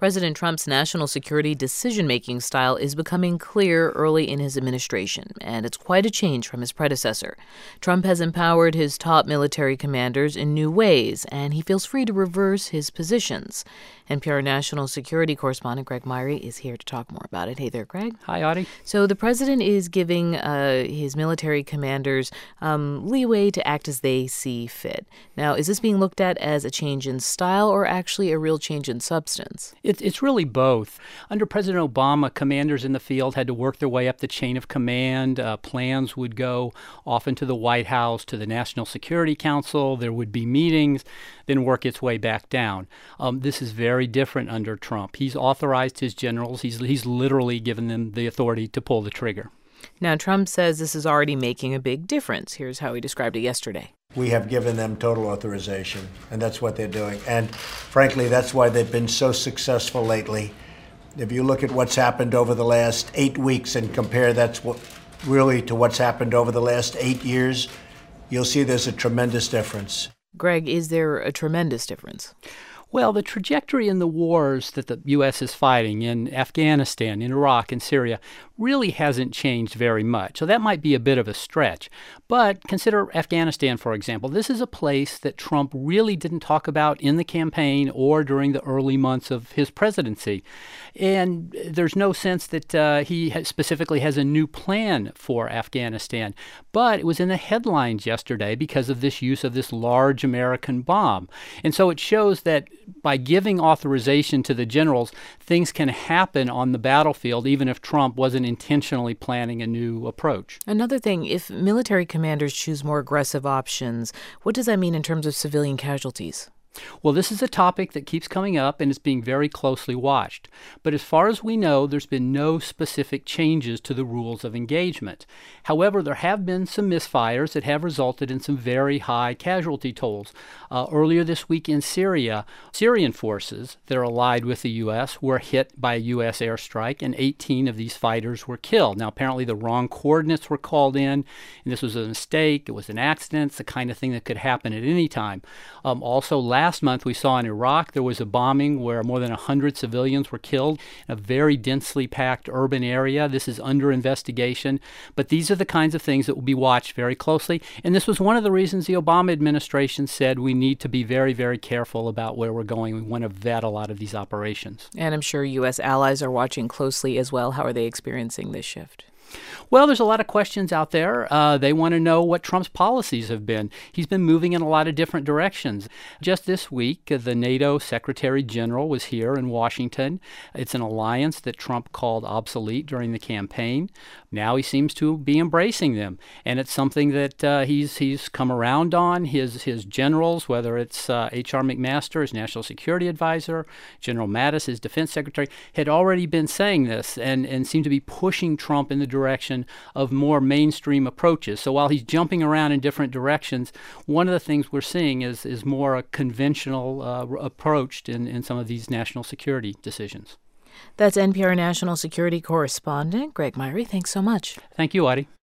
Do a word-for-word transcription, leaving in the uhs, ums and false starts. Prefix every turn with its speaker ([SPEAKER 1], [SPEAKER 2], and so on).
[SPEAKER 1] President Trump's national security decision-making style is becoming clear early in his administration, and it's quite a change from his predecessor. Trump has empowered his top military commanders in new ways, and he feels free to reverse his positions. N P R national security correspondent Greg Myre is here to talk more about it. Hey there, Greg.
[SPEAKER 2] Hi, Audie.
[SPEAKER 1] So the president is giving uh, his military commanders um, leeway to act as they see fit. Now, is this being looked at as a change in style or actually a real change in substance?
[SPEAKER 2] It, it's really both. Under President Obama, commanders in the field had to work their way up the chain of command. Uh, plans would go often to the White House, to the National Security Council. There would be meetings, then work its way back down. Um, this is very different under Trump. He's authorized his generals. He's, he's literally given them the authority to pull the trigger.
[SPEAKER 1] Now, Trump says this is already making a big difference. Here's how he described it yesterday.
[SPEAKER 3] We have given them total authorization, and that's what they're doing. And frankly, that's why they've been so successful lately. If you look at what's happened over the last eight weeks and compare that's what really to what's happened over the last eight years, you'll see there's a tremendous difference.
[SPEAKER 1] Greg, is there a tremendous difference?
[SPEAKER 2] Well, the trajectory in the wars that the U S is fighting in Afghanistan, in Iraq, and Syria really hasn't changed very much. So that might be a bit of a stretch. But consider Afghanistan, for example. This is a place that Trump really didn't talk about in the campaign or during the early months of his presidency. And there's no sense that uh, he has specifically has a new plan for Afghanistan. But it was in the headlines yesterday because of this use of this large American bomb. And so it shows that by giving authorization to the generals, things can happen on the battlefield, even if Trump wasn't intentionally planning a new approach.
[SPEAKER 1] Another thing, if military commanders choose more aggressive options, what does that mean in terms of civilian casualties?
[SPEAKER 2] Well, this is a topic that keeps coming up and is being very closely watched. But as far as we know, there's been no specific changes to the rules of engagement. However, there have been some misfires that have resulted in some very high casualty tolls. Uh, earlier this week in Syria, Syrian forces that are allied with the U S were hit by a U S airstrike, and eighteen of these fighters were killed. Now, apparently the wrong coordinates were called in, and this was a mistake. It was an accident. It's the kind of thing that could happen at any time. Um, also, last Last month, we saw in Iraq there was a bombing where more than one hundred civilians were killed in a very densely packed urban area. This is under investigation. But these are the kinds of things that will be watched very closely. And this was one of the reasons the Obama administration said we need to be very, very careful about where we're going. We want to vet a lot of these operations.
[SPEAKER 1] And I'm sure U S allies are watching closely as well. How are they experiencing this shift?
[SPEAKER 2] Well, there's a lot of questions out there. Uh, they want to know what Trump's policies have been. He's been moving in a lot of different directions. Just this week, uh, the NATO Secretary General was here in Washington. It's an alliance that Trump called obsolete during the campaign. Now he seems to be embracing them, and it's something that uh, he's he's come around on. His his generals, whether it's uh, H R McMaster, his National Security Advisor, General Mattis, his Defense Secretary, had already been saying this and, and seemed to be pushing Trump in the direction of more mainstream approaches. So while he's jumping around in different directions, one of the things we're seeing is is more a conventional uh, approach in, in some of these national security decisions.
[SPEAKER 1] That's N P R national security correspondent Greg Myre. Thanks so much.
[SPEAKER 2] Thank you, Audie.